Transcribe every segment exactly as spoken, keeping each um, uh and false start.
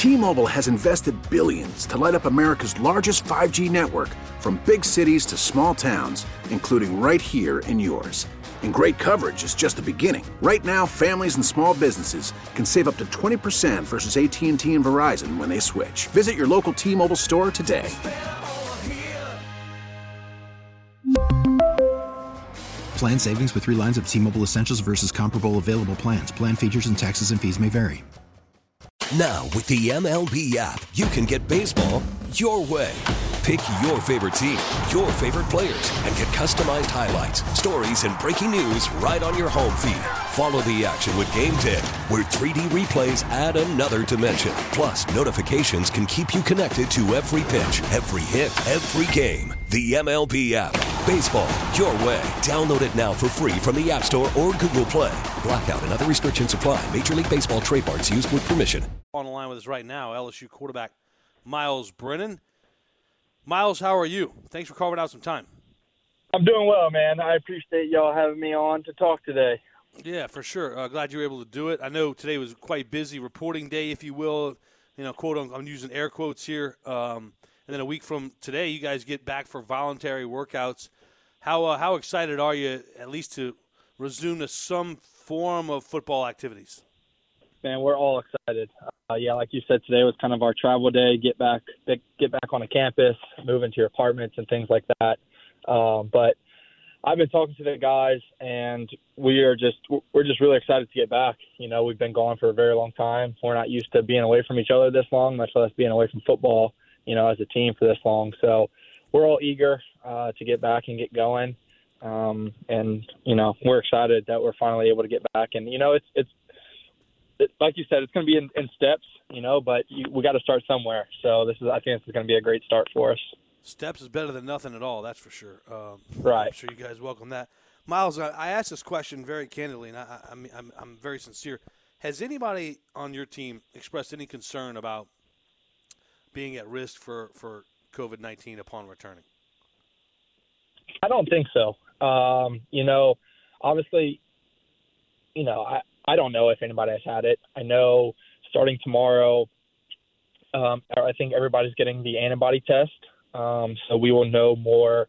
T-Mobile has invested billions to light up America's largest five G network, from big cities to small towns, including right here in yours. And great coverage is just the beginning. Right now, families and small businesses can save up to twenty percent versus A T and T and Verizon when they switch. Visit your local T-Mobile store today. Plan savings with three lines of T-Mobile Essentials versus comparable available plans. Plan features and taxes and fees may vary. Now, with the M L B app, you can get baseball your way. Pick your favorite team, your favorite players, and get customized highlights, stories, and breaking news right on your home feed. Follow the action with Game Day, where three D replays add another dimension. Plus, notifications can keep you connected to every pitch, every hit, every game. The M L B app. Baseball your way. Download it now for free from the App Store or Google Play. Blackout and other restrictions apply. Major League Baseball trademarks used with permission. On the line with us right now, L S U quarterback Myles Brennan. Myles, how are you? Thanks for carving out some time. I'm doing well, man. I appreciate y'all having me on to talk today. Yeah, for sure. Uh, glad you were able to do it. I know today was quite busy reporting day, if you will. You know, quote, I'm using air quotes here. Um, and then a week from today, you guys get back for voluntary workouts. How uh, how excited are you, at least to resume to some form of football activities? Man, we're all excited. Uh, yeah, like you said, today was kind of our travel day. Get back, get back on a campus, move into your apartments and things like that. Um, but I've been talking to the guys, and we are just we're just really excited to get back. You know, we've been gone for a very long time. We're not used to being away from each other this long, much less being away from football, you know, as a team for this long. So we're all eager uh, to get back and get going. Um, and, you know, we're excited that we're finally able to get back. And, you know, it's, it's, it, like you said, it's going to be in, in steps, you know, but you, we got to start somewhere. So this is, I think this is going to be a great start for us. Steps is better than nothing at all, that's for sure. Um, right. I'm sure you guys welcome that. Myles, I, I asked this question very candidly, and I, I, I'm, I'm very sincere. Has anybody on your team expressed any concern about being at risk for, for COVID nineteen upon returning? I don't think so. Um, you know, obviously, you know, I, I don't know if anybody has had it. I know starting tomorrow, um, I think everybody's getting the antibody test. Um, so we will know more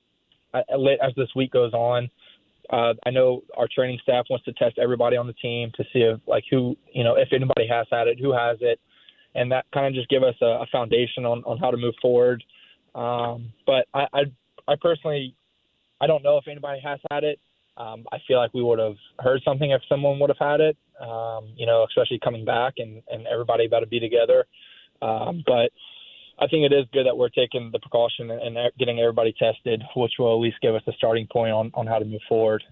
as this week goes on. Uh, I know our training staff wants to test everybody on the team to see if, like, who, you know, if anybody has had it, who has it, and that kind of just give us a, a foundation on, on how to move forward. Um, but I, I, I personally, I don't know if anybody has had it. Um, I feel like we would have heard something if someone would have had it, um, you know, especially coming back and, and everybody about to be together. Um, but I think it is good that we're taking the precaution and getting everybody tested, which will at least give us a starting point on, on how to move forward.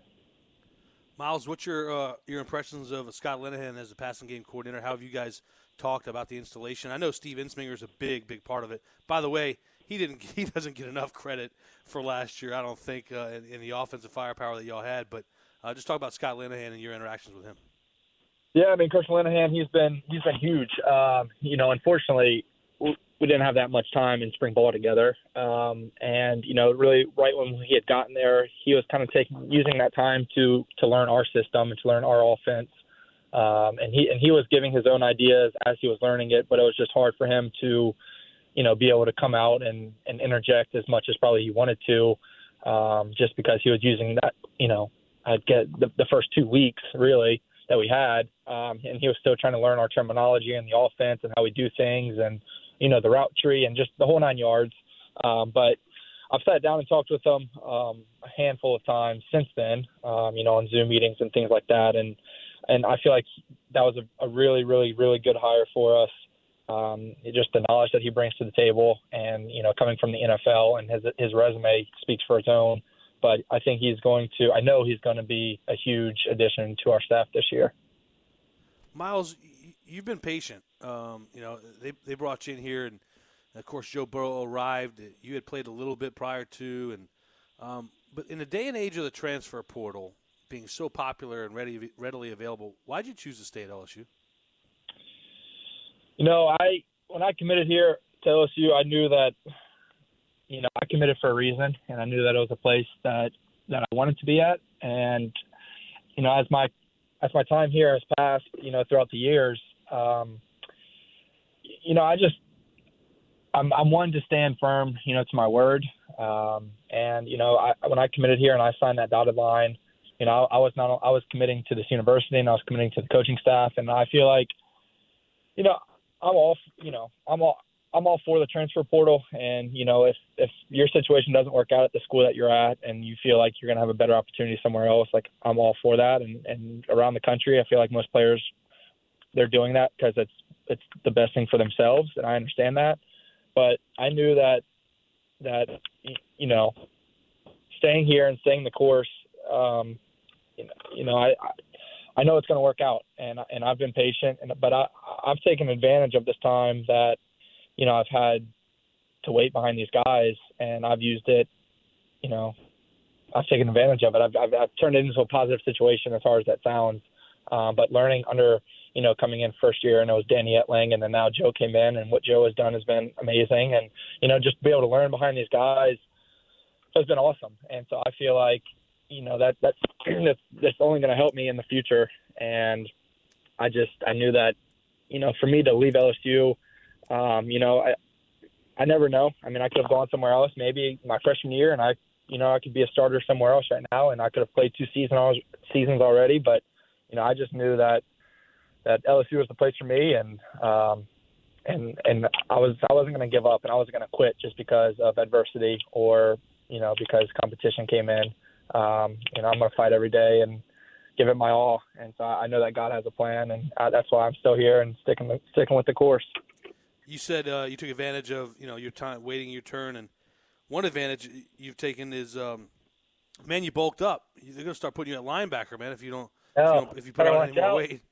Myles, what's your uh, your impressions of Scott Linehan as the passing game coordinator? How have you guys talked about the installation? I know Steve Ensminger is a big, big part of it. By the way, he didn't he doesn't get enough credit for last year, I don't think, uh, in, in the offensive firepower that y'all had. But uh, just talk about Scott Linehan and your interactions with him. Yeah, I mean, Coach Linehan, he's been he's been huge. Um, you know, unfortunately, we didn't have that much time in spring ball together. Um, and, you know, really right when he had gotten there, he was kind of taking, using that time to, to learn our system and to learn our offense. Um, and he, and he was giving his own ideas as he was learning it, but it was just hard for him to, you know, be able to come out and, and interject as much as probably he wanted to, um, just because he was using that, you know, I'd get the, the first two weeks really that we had. Um, and he was still trying to learn our terminology and the offense and how we do things and, you know, the route tree and just the whole nine yards. Um, but I've sat down and talked with them um, a handful of times since then, um, you know, on Zoom meetings and things like that. And, and I feel like that was a, a really, really, really good hire for us. Um, just the knowledge that he brings to the table and, you know, coming from the N F L and his, his resume speaks for its own. But I think he's going to, I know he's going to be a huge addition to our staff this year. Myles, you've been patient. Um, you know, they they brought you in here, and of course Joe Burrow arrived. You had played a little bit prior to, and um, but in the day and age of the transfer portal being so popular and ready readily available, why did you choose to stay at L S U? You know, I when I committed here to L S U, I knew that, you know, I committed for a reason, and I knew that it was a place that that I wanted to be at. And you know, as my as my time here has passed, you know, throughout the years. Um, you know, I just I'm I'm one to stand firm, you know, to my word. Um, and you know, I, when I committed here and I signed that dotted line, you know, I, I was not I was committing to this university and I was committing to the coaching staff, and I feel like, you know, I'm all you know I'm all I'm all for the transfer portal, and you know, if if your situation doesn't work out at the school that you're at and you feel like you're going to have a better opportunity somewhere else, like I'm all for that. And, and around the country, I feel like most players, they're doing that because it's it's the best thing for themselves, and I understand that. But I knew that that you know, staying here and staying the course, um, you know, you know, I I know it's going to work out, and and I've been patient, and but I I've taken advantage of this time that, you know, I've had to wait behind these guys, and I've used it, you know, I've taken advantage of it. I've, I've, I've turned it into a positive situation as hard as that sounds. Um, but learning under, you know, coming in first year, and it was Danny Etling, and then now Joe came in, and what Joe has done has been amazing. And, you know, just be able to learn behind these guys has been awesome. And so I feel like, you know, that that's, that's, that's only going to help me in the future. And I just, I knew that, you know, for me to leave L S U, Um, you know, I I never know. I mean, I could have gone somewhere else, maybe my freshman year, and I, you know, I could be a starter somewhere else right now, and I could have played two season seasons already. But, you know, I just knew that that L S U was the place for me, and um, and and I was I wasn't going to give up, and I wasn't going to quit just because of adversity or, you know, because competition came in. Um, you know, I'm going to fight every day and give it my all, and so I know that God has a plan, and I, that's why I'm still here and sticking with, sticking with the course. You said uh, you took advantage of, you know, your time waiting your turn, and one advantage you've taken is, um, man, you bulked up. They're going to start putting you at linebacker, man, if you don't, no, if, you, don't if you put on any more out. weight.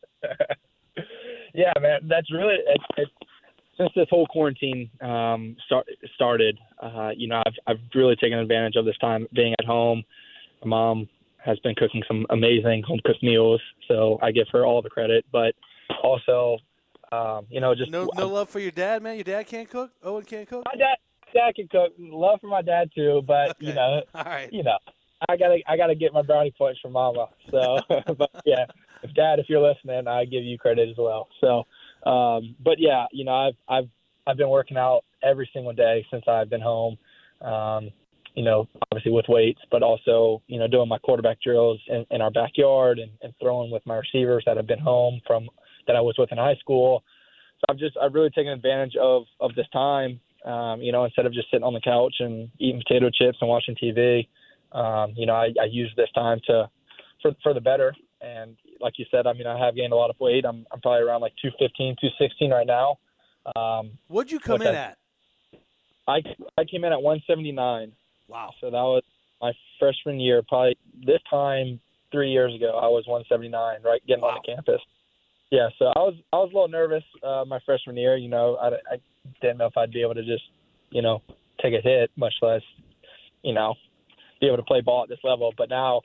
Yeah, man, that's really it, it, since this whole quarantine um, start, started. Uh, you know, I've I've really taken advantage of this time being at home. My mom has been cooking some amazing home cooked meals, so I give her all the credit. But also, Um, you know, just no, no love for your dad, man. Your dad can't cook. Owen can't cook. My dad, dad can cook. Love for my dad too, but okay. you know, all right. you know, I gotta, I gotta get my brownie points from Mama. So, but yeah, if Dad, if you're listening, I give you credit as well. So, um, but yeah, you know, I've, I've, I've been working out every single day since I've been home. Um, you know, obviously with weights, but also, you know, doing my quarterback drills in, in our backyard and, and throwing with my receivers that have been home from. that I was with in high school. So I've just, I've really taken advantage of, of this time, um, you know, instead of just sitting on the couch and eating potato chips and watching T V, um, you know, I, I use this time to, for, for the better. And like you said, I mean, I have gained a lot of weight. I'm, I'm probably around like two fifteen, two sixteen right now. Um, What'd you come in I, at? I, I came in at one seventy-nine. Wow. So that was my freshman year. Probably this time three years ago, I was one seventy-nine, right, getting wow. on the campus. Yeah, so I was I was a little nervous uh, my freshman year. You know, I, I didn't know if I'd be able to just, you know, take a hit, much less, you know, be able to play ball at this level. But now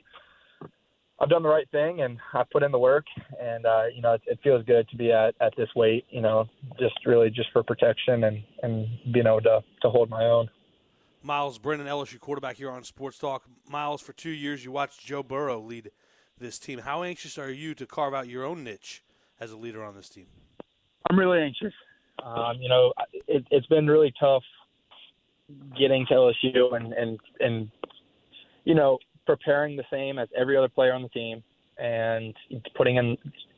I've done the right thing, and I put in the work, and, uh, you know, it, it feels good to be at, at this weight, you know, just really just for protection and, and being able to, to hold my own. Miles Brennan, L S U quarterback here on Sports Talk. Miles, for two years you watched Joe Burrow lead this team. How anxious are you to carve out your own niche as a leader on this team? I'm really anxious. Um, you know, it, it's been really tough getting to L S U and, and, and, you know, preparing the same as every other player on the team and putting in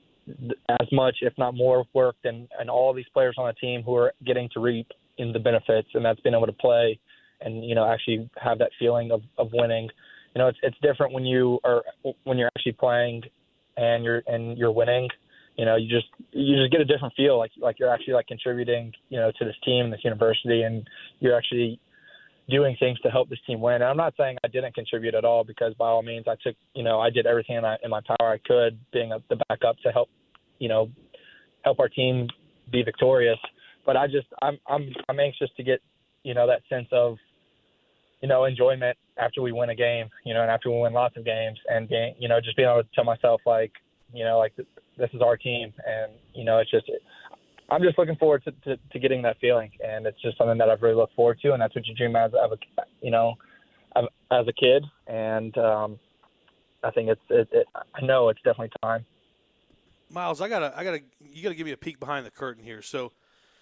as much, if not more work than and all these players on the team who are getting to reap in the benefits. And that's being able to play and, you know, actually have that feeling of, of winning. You know, it's, it's different when you are, when you're actually playing and you're, and you're winning. You know, you just you just get a different feel, like like you're actually like contributing, you know, to this team, this university, and you're actually doing things to help this team win. And I'm not saying I didn't contribute at all, because by all means I took, you know, I did everything in my, in my power I could, being a, the backup to help, you know, help our team be victorious. But I just I'm I'm I'm anxious to get, you know, that sense of, you know, enjoyment after we win a game, you know, and after we win lots of games, and being, you know, just being able to tell myself like, you know, like this is our team. And, you know, it's just, I'm just looking forward to, to, to getting that feeling. And it's just something that I've really looked forward to. And that's what you dream as, as a, you know, as a kid. And um, I think it's, it, it, I know it's definitely time. Miles, I gotta, I gotta, you gotta give me a peek behind the curtain here. So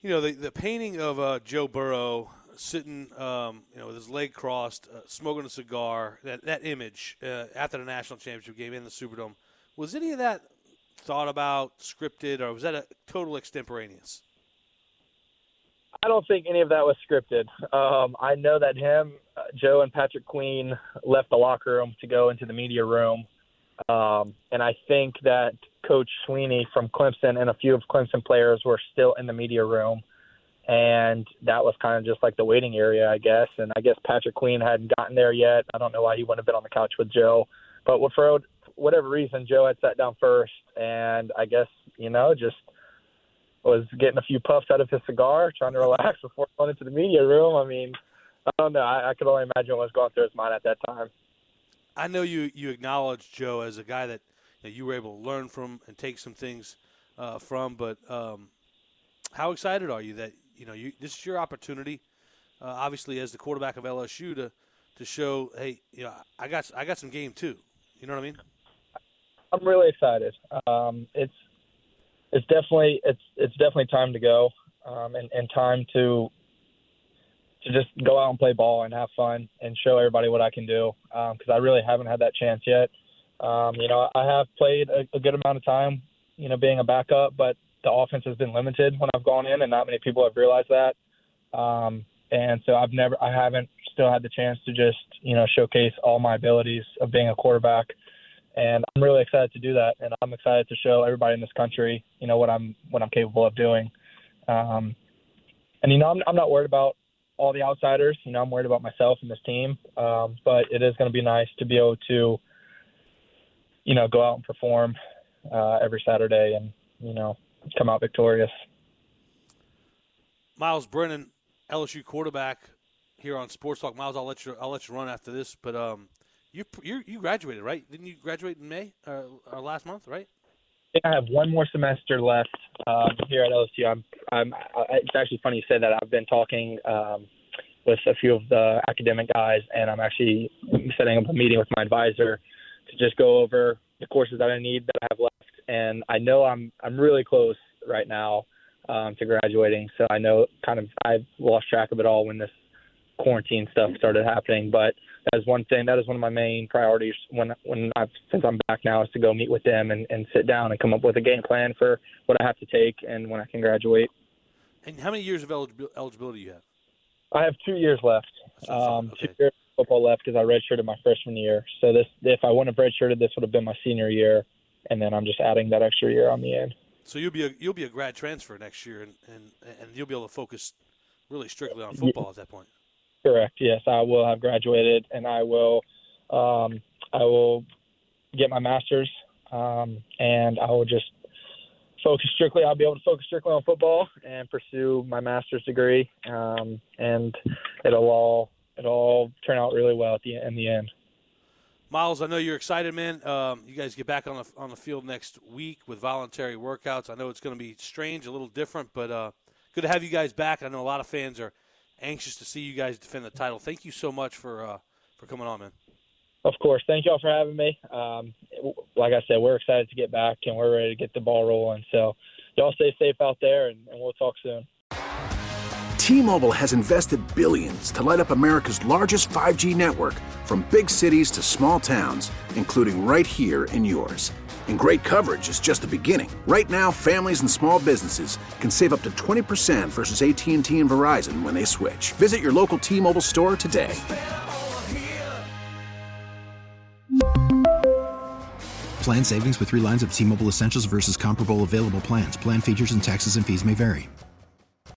you know, the, the painting of uh, Joe Burrow sitting, um, you know, with his leg crossed, uh, smoking a cigar, that, that image uh, after the national championship game in the Superdome, was any of that thought about, scripted, or was that a total extemporaneous? I don't think any of that was scripted. Um, I know that him, uh, Joe, and Patrick Queen left the locker room to go into the media room. Um, and I think that Coach Sweeney from Clemson and a few of Clemson players were still in the media room. And that was kind of just like the waiting area, I guess. And I guess Patrick Queen hadn't gotten there yet. I don't know why he wouldn't have been on the couch with Joe. But for whatever reason, Joe had sat down first. And I guess, you know, just was getting a few puffs out of his cigar, trying to relax before going into the media room. I mean, I don't know. I, I could only imagine what was going through his mind at that time. I know you, you acknowledge Joe as a guy that you, know, you were able to learn from and take some things uh, from, but um, how excited are you that, you know, you, this is your opportunity, uh, obviously as the quarterback of L S U, to to show, hey, you know, I got I got some game too. You know what I mean? I'm really excited. Um, it's it's definitely it's it's definitely time to go, um, and, and time to to just go out and play ball and have fun and show everybody what I can do, because um, I really haven't had that chance yet. Um, you know, I have played a, a good amount of time, you know, being a backup, but the offense has been limited when I've gone in, and not many people have realized that. Um, and so I've never, I haven't still had the chance to just, you know, showcase all my abilities of being a quarterback. And I'm really excited to do that. And I'm excited to show everybody in this country, you know, what I'm, what I'm capable of doing. Um, and, you know, I'm, I'm not worried about all the outsiders. You know, I'm worried about myself and this team. Um, but it is going to be nice to be able to, you know, go out and perform uh, every Saturday and, you know, come out victorious. Myles Brennan, L S U quarterback here on Sports Talk. Myles, I'll let you I'll let you run after this, but um, you you you graduated, right? Didn't you graduate in May uh, or last month, right? I have one more semester left um, here at L S U. I'm I'm. I, it's actually funny you say that. I've been talking um, with a few of the academic guys, and I'm actually setting up a meeting with my advisor to just go over the courses that I need that I have left. And I know I'm I'm really close right now um, to graduating. So I know kind of I've lost track of it all when this quarantine stuff started happening. But that is one thing. That is one of my main priorities when when I've since I'm back now is to go meet with them and, and sit down and come up with a game plan for what I have to take and when I can graduate. And how many years of eligibility eligibility do you have? I have two years left. Um, okay. Two years of football left because I redshirted my freshman year. So this, if I wouldn't have redshirted, this would have been my senior year. And then I'm just adding that extra year on the end. So you'll be a you'll be a grad transfer next year, and, and, and you'll be able to focus really strictly on football at that point. Correct. Yes, I will have graduated, and I will um, I will get my master's, um, and I will just focus strictly. I'll be able to focus strictly on football and pursue my master's degree, um, and it'll all it'll all turn out really well at the in the end. Myles, I know you're excited, man. Um, you guys get back on the on the field next week with voluntary workouts. I know it's going to be strange, a little different, but uh, good to have you guys back. I know a lot of fans are anxious to see you guys defend the title. Thank you so much for uh, for coming on, man. Of course. Thank you all for having me. Um, like I said, we're excited to get back, and we're ready to get the ball rolling. So y'all stay safe out there, and, and we'll talk soon. T-Mobile has invested billions to light up America's largest five G network, from big cities to small towns, including right here in yours. And great coverage is just the beginning. Right now, families and small businesses can save up to twenty percent versus A T and T and Verizon when they switch. Visit your local T-Mobile store today. Plan savings with three lines of T-Mobile Essentials versus comparable available plans. Plan features and taxes and fees may vary.